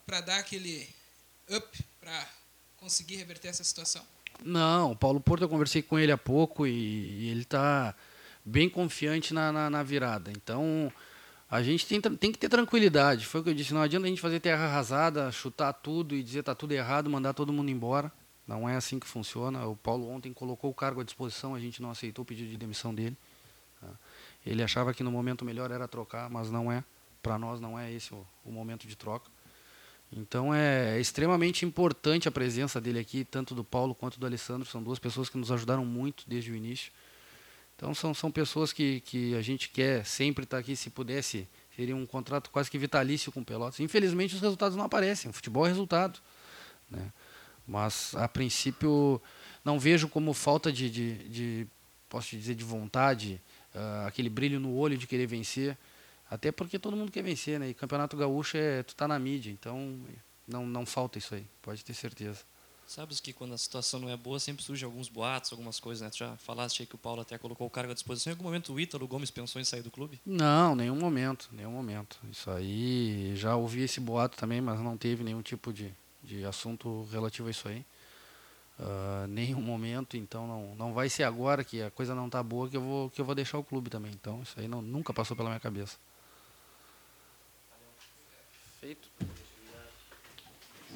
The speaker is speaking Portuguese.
para dar aquele up, para conseguir reverter essa situação? Não, o Paulo Porto eu conversei com ele há pouco e ele está bem confiante na virada. Então, a gente tem que ter tranquilidade. Foi o que eu disse, não adianta a gente fazer terra arrasada, chutar tudo e dizer tá tudo errado, mandar todo mundo embora. Não é assim que funciona. O Paulo ontem colocou o cargo à disposição, a gente não aceitou o pedido de demissão dele. Tá? Ele achava que no momento melhor era trocar, mas não é. Para nós não é esse o momento de troca. Então é extremamente importante a presença dele aqui, tanto do Paulo quanto do Alessandro. São duas pessoas que nos ajudaram muito desde o início. Então são pessoas que a gente quer sempre estar aqui. Se pudesse, seria um contrato quase que vitalício com o Pelotas. Infelizmente os resultados não aparecem. O futebol é resultado, né? Mas a princípio não vejo como falta posso dizer, de vontade, aquele brilho no olho de querer vencer. Até porque todo mundo quer vencer, né? E Campeonato Gaúcho tu tá na mídia, então não falta isso aí, pode ter certeza. Sabes que quando a situação não é boa, sempre surgem alguns boatos, algumas coisas, né? Tu já falaste aí que o Paulo até colocou o cargo à disposição. Em algum momento o Ítalo Gomes pensou em sair do clube? Não, nenhum momento, nenhum momento. Isso aí, já ouvi esse boato também, mas não teve nenhum tipo de assunto relativo a isso aí. Nenhum momento, então não vai ser agora que a coisa não tá boa que eu vou deixar o clube também. Então isso aí nunca passou pela minha cabeça. Feito.